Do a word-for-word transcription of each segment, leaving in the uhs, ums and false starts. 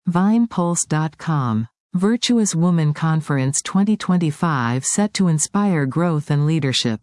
vine pulse dot com. Virtuous Woman Conference twenty twenty-five set to inspire growth and leadership.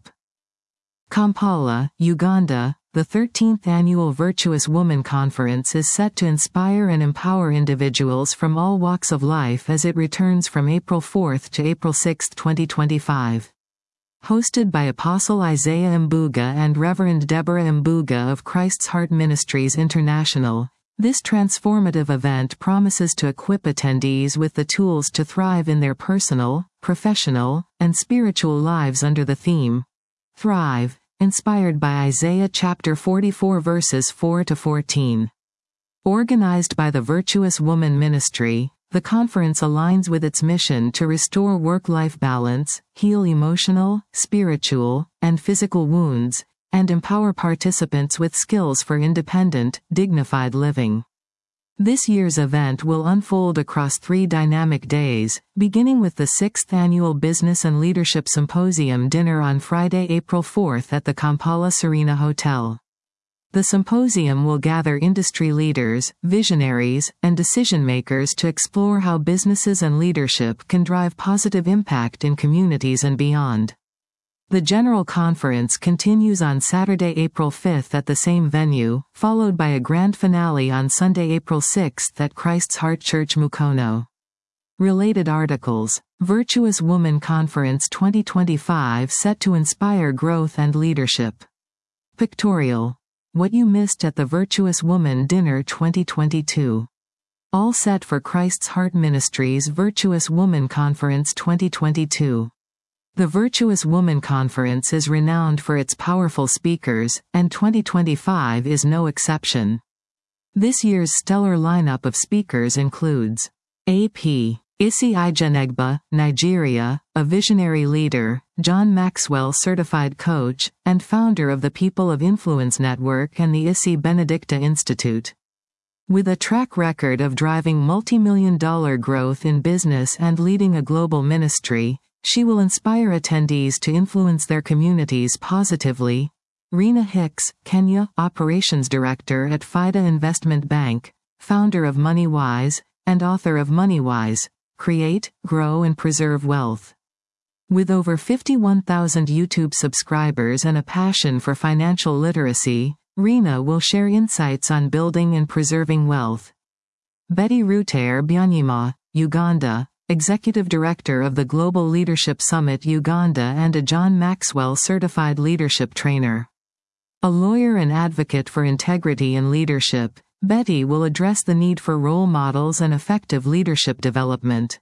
Kampala, Uganda. The thirteenth Annual Virtuous Woman Conference is set to inspire and empower individuals from all walks of life as it returns from April fourth to April sixth, twenty twenty-five. Hosted by Apostle Isaiah Mbuga and Reverend Deborah Mbuga of Christ's Heart Ministries International, this transformative event promises to equip attendees with the tools to thrive in their personal, professional, and spiritual lives under the theme, Thrive, inspired by Isaiah chapter forty-four verses four to fourteen. Organized by the Virtuous Woman Ministry, the conference aligns with its mission to restore work-life balance, heal emotional, spiritual, and physical wounds, and empower participants with skills for independent, dignified living. This year's event will unfold across three dynamic days, beginning with the sixth Annual Business and Leadership Symposium dinner on Friday, April fourth at the Kampala Serena Hotel. The symposium will gather industry leaders, visionaries, and decision-makers to explore how businesses and leadership can drive positive impact in communities and beyond. The General Conference continues on Saturday, April fifth at the same venue, followed by a grand finale on Sunday, April sixth at Christ's Heart Church Mukono. Related articles: Virtuous Woman Conference twenty twenty-five set to inspire growth and leadership. Pictorial: What you missed at the Virtuous Woman Dinner twenty twenty-two. All set for Christ's Heart Ministries Virtuous Woman Conference twenty twenty-two. The Virtuous Woman Conference is renowned for its powerful speakers, and twenty twenty-five is no exception. This year's stellar lineup of speakers includes A P Isi Ijenegba, Nigeria, a visionary leader, John Maxwell certified coach, and founder of the People of Influence Network and the Isi Benedicta Institute. With a track record of driving multi-million dollar growth in business and leading a global ministry, she will inspire attendees to influence their communities positively. Rena Hicks, Kenya, Operations Director at FIDA Investment Bank, founder of MoneyWise, and author of MoneyWise, Create, Grow and Preserve Wealth. With over fifty-one thousand YouTube subscribers and a passion for financial literacy, Rena will share insights on building and preserving wealth. Betty Rutere Byanyima, Uganda, Executive Director of the Global Leadership Summit Uganda and a John Maxwell Certified Leadership Trainer. A lawyer and advocate for integrity and leadership, Betty will address the need for role models and effective leadership development.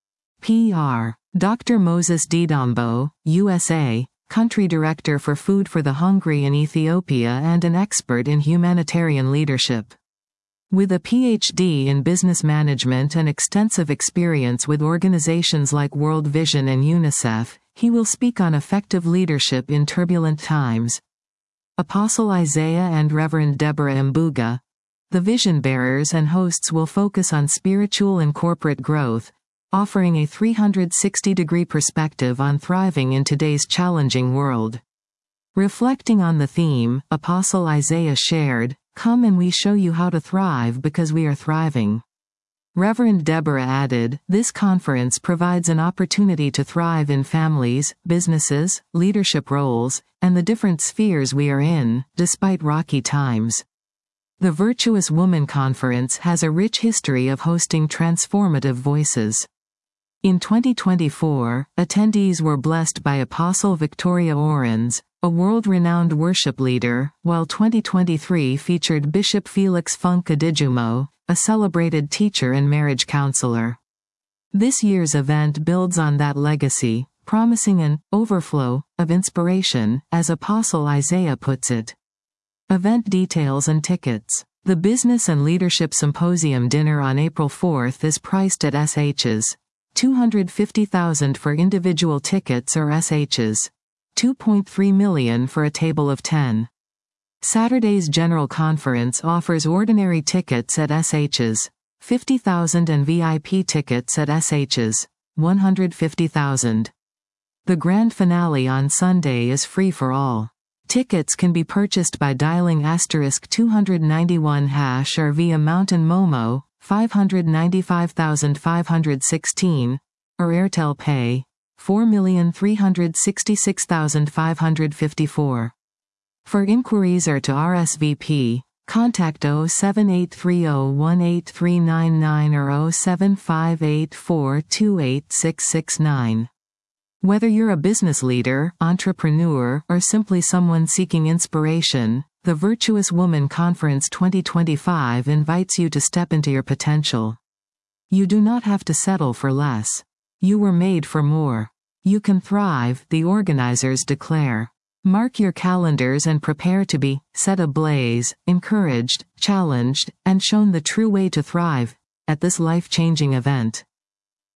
P R Doctor Moses Didambo, U S A, Country Director for Food for the Hungry in Ethiopia and an expert in humanitarian leadership. With a P H D in business management and extensive experience with organizations like World Vision and UNICEF, he will speak on effective leadership in turbulent times. Apostle Isaiah and Reverend Deborah Mbuga. The vision bearers and hosts will focus on spiritual and corporate growth, offering a three hundred sixty degree perspective on thriving in today's challenging world. Reflecting on the theme, Apostle Isaiah shared, "Come and we show you how to thrive because we are thriving." Reverend Deborah added, "This conference provides an opportunity to thrive in families, businesses, leadership roles, and the different spheres we are in, despite rocky times." The Virtuous Woman Conference has a rich history of hosting transformative voices. In twenty twenty-four, attendees were blessed by Apostle Victoria Orens, a world-renowned worship leader, while twenty twenty-three featured Bishop Felix Funk Adijumo, a celebrated teacher and marriage counselor. This year's event builds on that legacy, promising an overflow of inspiration, as Apostle Isaiah puts it. Event details and tickets. The Business and Leadership Symposium dinner on April fourth is priced at S H's two hundred fifty thousand dollars for individual tickets or S H's two point three million dollars for a table of ten. Saturday's General Conference offers ordinary tickets at S H's fifty thousand dollars and V I P tickets at S H's one hundred fifty thousand dollars. The grand finale on Sunday is free for all. Tickets can be purchased by dialing asterisk two ninety-one hash or via Mountain Momo, five hundred ninety-five thousand five hundred sixteen, or Airtel Pay, four million three hundred sixty-six thousand five hundred fifty-four. For inquiries or to R S V P, contact zero seven eight three zero one eight three nine nine or zero seven five eight four two eight six six nine. Whether you're a business leader, entrepreneur, or simply someone seeking inspiration, the Virtuous Woman Conference twenty twenty-five invites you to step into your potential. You do not have to settle for less. You were made for more. You can thrive, the organizers declare. Mark your calendars and prepare to be set ablaze, encouraged, challenged, and shown the true way to thrive at this life-changing event.